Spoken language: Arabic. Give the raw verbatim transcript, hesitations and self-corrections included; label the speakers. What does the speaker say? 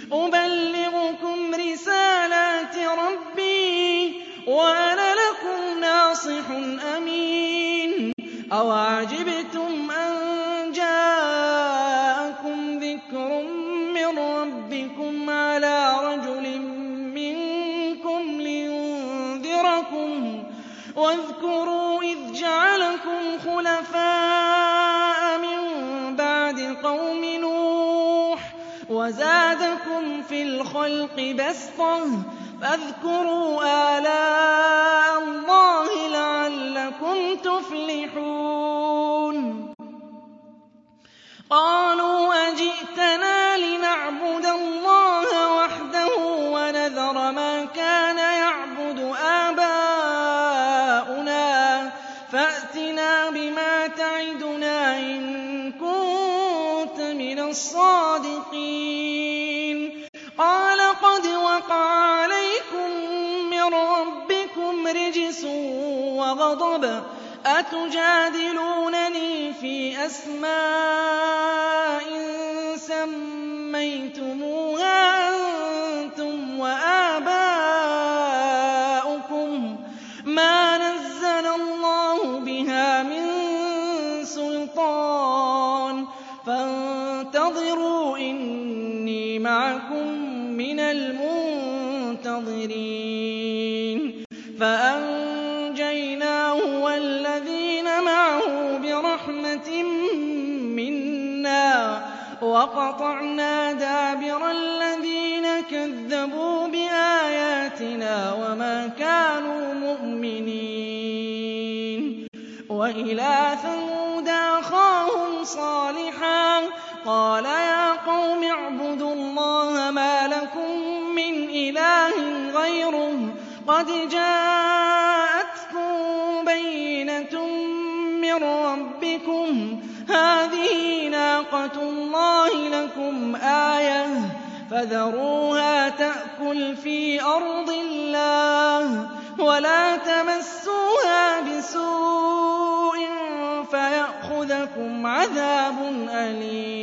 Speaker 1: أُبَلِّغُكُمْ رِسَالَاتِ رَبِّي وَأَنَا لَكُمْ نَاصِحٌ أَمِينٌ أَوَعَجِبْتُمْ أَن جَاءَكُمْ ذِكْرٌ مِّن رَّبِّكُمْ عَلَىٰ رَجُلٍ مِّنكُمْ لِيُنذِرَكُمْ ۚ وَاذْكُرُوا إِذْ جَعَلَكُمْ خُلَفَاءَ مِن بَعْدِ قَوْمِ نُوحٍ وَزَادَكُمْ فِي الْخَلْقِ بَسْطَةً ۖ فاذكروا آلاء اللَّهِ لَعَلَّكُمْ تُفْلِحُونَ قَالُوا أَجِئْتَنَا لِنَعْبُدَ اللَّهَ وَحْدَهُ وَنَذَرَ مَا كَانَ يَعْبُدُ آبَاؤُنَا فَأْتِنَا بِمَا تَعِدُنَا إِن كُنتَ مِنَ الصَّادِقِينَ قَالَ قَدْ وَقَعَ عَلَيْكُم مِّن رَّبِّكُمْ رِجْسٌ وَغَضَبٌ أَتُجَادِلُونَنِي فِي أَسْمَاءٍ سَمَّيْتُمُوهَا أَنتُمْ وَآبَاؤُكُم مَّا نَزَّلَ اللَّهُ بِهَا مِن سُلْطَانٍ فَانتَظِرُوا إِنِّي مَعَكُم مِّنَ الْمُنتَظِرِينَ فَأَنجَيْنَاهُ وَالَّذِينَ مَعَهُ بِرَحْمَةٍ مِّنَّا وَقَطَعْنَا دَابِرَ الَّذِينَ كَذَّبُوا بِآيَاتِنَا وَمَا كَانُوا مُؤْمِنِينَ وَإِلَىٰ ثَمُودَ أَخَاهُمْ صَالِحًا قَالَ يَا قَوْمِ اعْبُدُوا اللَّهَ مَا لَكُم مِّنْ إِلَٰهٍ غَيْرُهُ قَدْ جَاءَتْكُم بَيِّنَةٌ مِّن رَّبِّكُمْ ۖ هَٰذِهِ نَاقَةُ اللَّهِ لَكُمْ آيَةً فَذَرُوهَا تَأْكُلْ فِي أَرْضِ اللَّهِ وَلَا تَمَسُّوهَا بِسُوءٍ فَيَأْخُذَكُمْ عَذَابٌ أَلِيمٌ